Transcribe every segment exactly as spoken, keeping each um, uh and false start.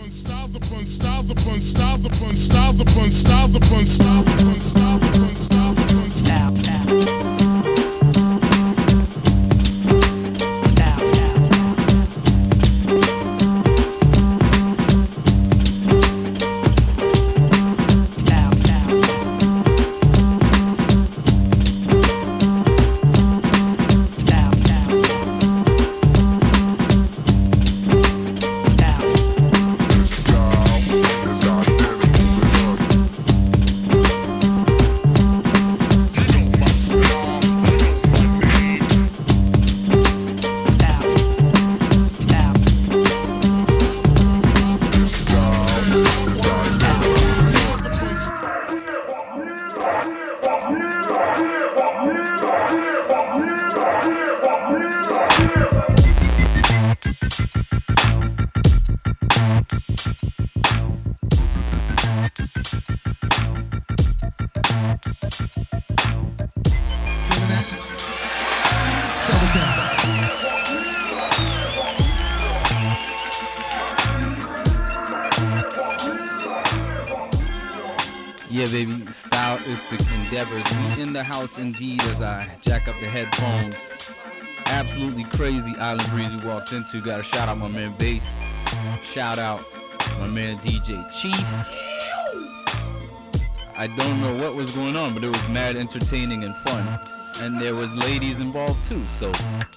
Styles upon styles upon styles upon styles upon styles upon styles upon styles upon styles upon style. Yeah, baby, stylistic endeavors. We in the house indeed as I jack up the headphones. Absolutely crazy Island Breeze we walked into. Gotta shout out my man Bass. Shout out my man D J Chief. I don't know what was going on, but it was mad entertaining and fun. And there was ladies involved too, so.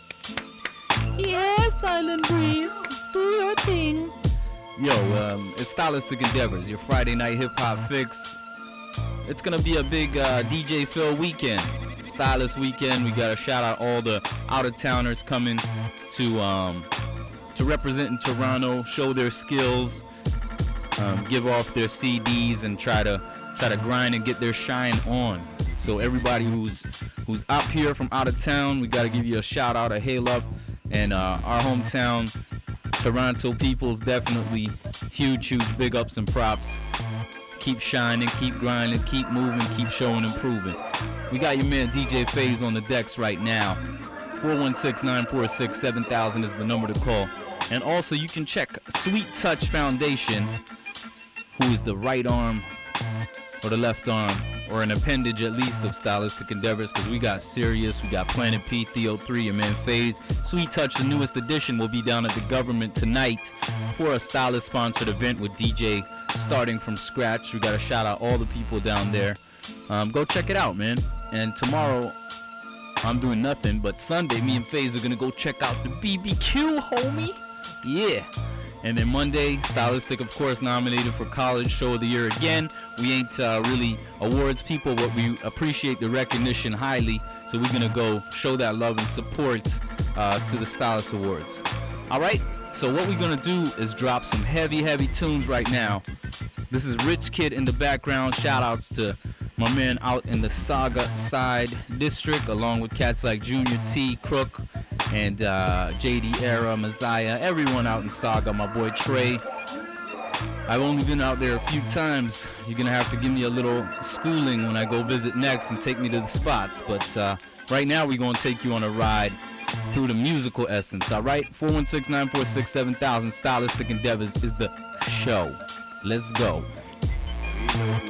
Yes, Island Breeze, do your thing. Yo, um, it's Stylistic Endeavors, your Friday night hip-hop fix. It's gonna be a big uh, D J Phil weekend, stylist weekend. We gotta shout out all the out-of-towners coming to um, to represent in Toronto, show their skills, um, give off their C Ds, and try to try to grind and get their shine on. So everybody who's who's up here from out of town, we gotta give you a shout out, a hail up, and uh, our hometown Toronto people's definitely huge, huge big ups and props. Keep shining, keep grinding, keep moving, keep showing and proving. We got your man D J Faze on the decks right now. four one six, nine four six, seven thousand is the number to call. And also you can check Sweet Touch Foundation, who is the right arm or the left arm, or an appendage at least of Stylistic Endeavors, because we got Sirius, we got Planet P, Theo three, your man Faze. Sweet Touch, the newest edition, will be down at the Government tonight for a stylist-sponsored event with D J starting from scratch. We got to shout out all the people down there. Um, go check it out, man. And tomorrow, I'm doing nothing, but Sunday, me and Faze are going to go check out the B B Q, homie. Yeah. And then Monday, Stylistic, of course, nominated for College Show of the Year again. We ain't uh, really awards people, but we appreciate the recognition highly. So we're going to go show that love and support uh, to the Stylist Awards. All right? So what we're going to do is drop some heavy, heavy tunes right now. This is Rich Kid in the background. Shout-outs to my man out in the Saga Side District, along with cats like Junior T, Crook, and uh, J D Era, Messiah, everyone out in Saga, my boy Trey. I've only been out there a few times. You're going to have to give me a little schooling when I go visit next and take me to the spots. But uh, right now we're going to take you on a ride through the musical essence, all right? four one six, nine four six, seven thousand, Stylistic Endeavors is the show. Let's go.